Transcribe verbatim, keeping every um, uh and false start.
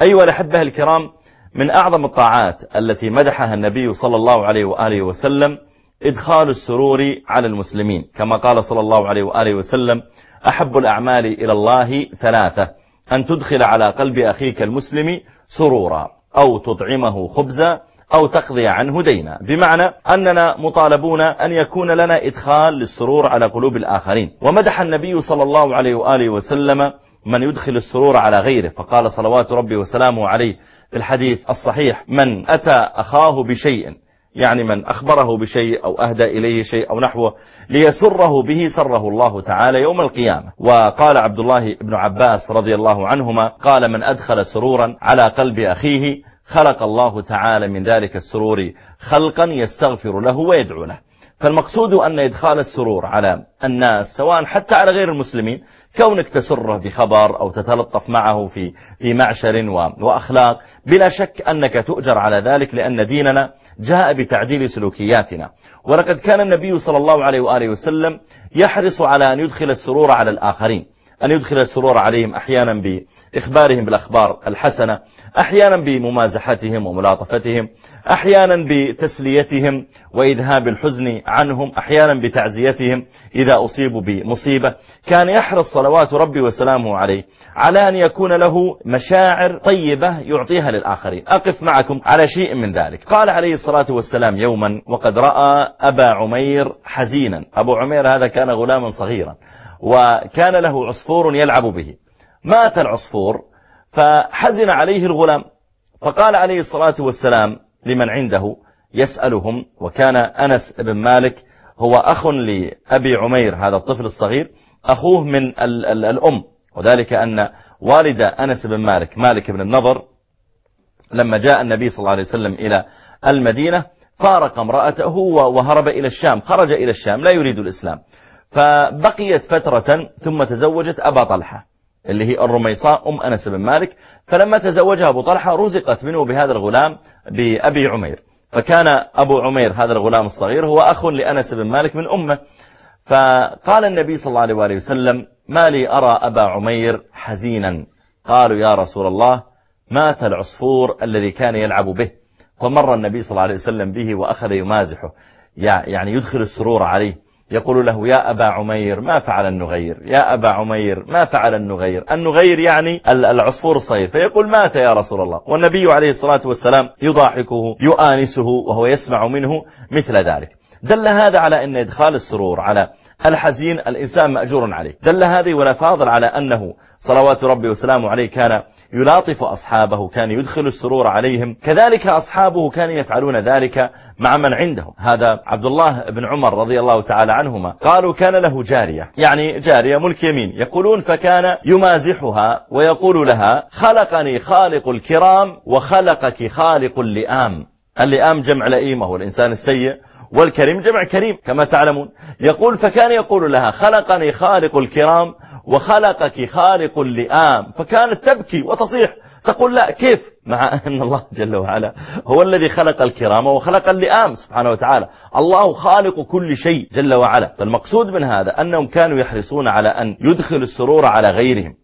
أيها الأحبة الكرام، من أعظم الطاعات التي مدحها النبي صلى الله عليه وآله وسلم إدخال السرور على المسلمين، كما قال صلى الله عليه وآله وسلم: أحب الأعمال إلى الله ثلاثة: أن تدخل على قلب أخيك المسلم سرورا، أو تطعمه خبزا، أو تقضي عنه دينا. بمعنى أننا مطالبون أن يكون لنا إدخال للسرور على قلوب الآخرين. ومدح النبي صلى الله عليه وآله وسلم من يدخل السرور على غيره، فقال صلوات ربي وسلامه عليه في الحديث الصحيح: من أتى أخاه بشيء، يعني من أخبره بشيء أو أهدى إليه شيء أو نحوه ليسره به، سره الله تعالى يوم القيامة. وقال عبد الله بن عباس رضي الله عنهما قال: من أدخل سرورا على قلب أخيه خلق الله تعالى من ذلك السرور خلقا يستغفر له ويدعو له. فالمقصود أن إدخال السرور على الناس، سواء حتى على غير المسلمين، كونك تسره بخبر أو تتلطف معه في في معشر وأخلاق، بلا شك أنك تؤجر على ذلك، لأن ديننا جاء بتعديل سلوكياتنا. ولقد كان النبي صلى الله عليه وآله وسلم يحرص على أن يدخل السرور على الآخرين، أن يدخل السرور عليهم أحيانا بإخبارهم بالأخبار الحسنة، أحيانا بممازحتهم وملاطفتهم، أحيانا بتسليتهم وإذهاب الحزن عنهم، أحيانا بتعزيتهم إذا أصيبوا بمصيبة. كان يحرص صلوات ربي وسلامه عليه على أن يكون له مشاعر طيبة يعطيها للآخرين. أقف معكم على شيء من ذلك. قال عليه الصلاة والسلام يوما وقد رأى أبا عمير حزينا. أبو عمير هذا كان غلاما صغيرا، وكان له عصفور يلعب به. مات العصفور فحزن عليه الغلام، فقال عليه الصلاة والسلام لمن عنده يسألهم، وكان أنس بن مالك هو أخ لأبي عمير هذا الطفل الصغير، أخوه من ال ال الأم، وذلك أن والد أنس بن مالك مالك بن النضر لما جاء النبي صلى الله عليه وسلم إلى المدينة فارق امرأته وهرب إلى الشام، خرج إلى الشام لا يريد الإسلام، فبقيت فترة ثم تزوجت أبا طلحة اللي هي الرميصاء أم أنس بن مالك. فلما تزوجها أبو طلحة رزقت منه بهذا الغلام بأبي عمير، فكان أبو عمير هذا الغلام الصغير هو أخ لأنس بن مالك من أمه. فقال النبي صلى الله عليه وآله وسلم: ما لي أرى أبا عمير حزينا؟ قالوا: يا رسول الله، مات العصفور الذي كان يلعب به. فمر النبي صلى الله عليه وسلم به وأخذ يمازحه، يعني يدخل السرور عليه، يقول له: يا أبا عمير ما فعل النغير، يا أبا عمير ما فعل النغير. النغير يعني العصفور الصغير، فيقول: مات يا رسول الله. والنبي عليه الصلاة والسلام يضاحكه يؤانسه وهو يسمع منه مثل ذلك. دل هذا على أن إدخال السرور على الحزين الإنسان مأجور عليه. دل هذه ولا فاضل على أنه صلوات ربي وسلامه عليه كان يلاطف أصحابه، كان يدخل السرور عليهم، كذلك أصحابه كانوا يفعلون ذلك مع من عندهم. هذا عبد الله بن عمر رضي الله تعالى عنهما قالوا كان له جارية، يعني جارية ملك يمين، يقولون فكان يمازحها ويقول لها: خلقني خالق الكرام وخلقك خالق اللئام. اللئام جمع لئيم وهو الإنسان السيء، والكريم جمع كريم كما تعلمون. يقول فكان يقول لها: خلقني خالق الكرام وخلقك خالق اللئام. فكانت تبكي وتصيح تقول: لا، كيف؟ مع أن الله جل وعلا هو الذي خلق الكرام وخلق اللئام سبحانه وتعالى، الله خالق كل شيء جل وعلا. فالمقصود من هذا أنهم كانوا يحرصون على أن يدخلوا السرور على غيرهم،